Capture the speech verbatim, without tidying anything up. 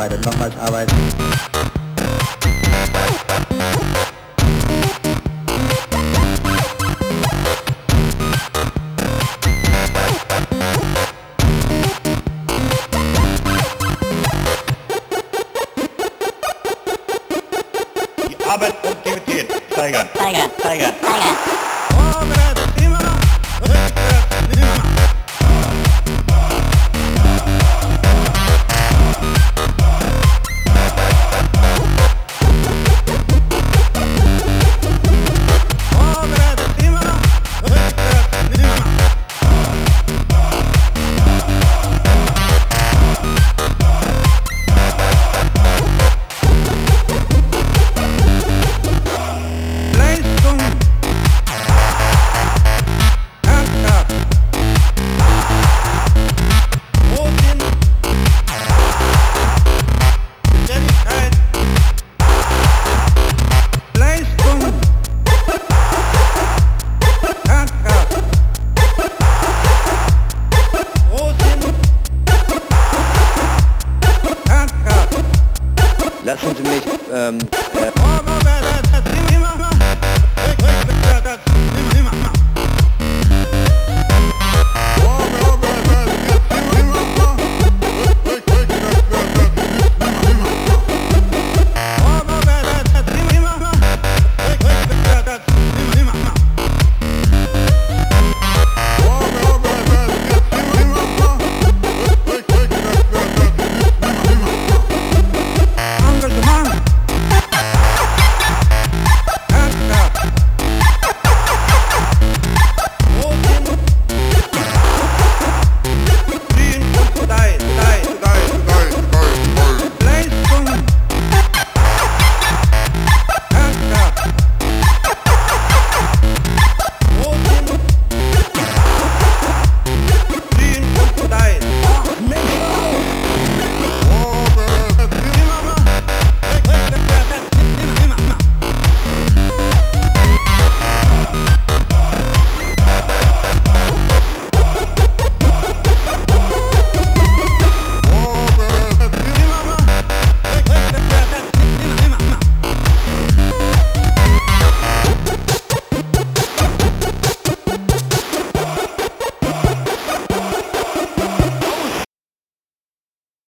Arbeit und nochmals Arbeit. Die Arbeitsproduktivität steigern. Steigern, steigern, steigern. Vorwärts immer, rückwärts nimmer. Vorwärts immer, rückwärts nimmer. Leistung, Ernsthaft, Unsinn, Beständigkeit, Leistung, Ernsthaft, Unsinn, Ernsthaft. Lassen Sie mich, ähm, äh, Vorwärts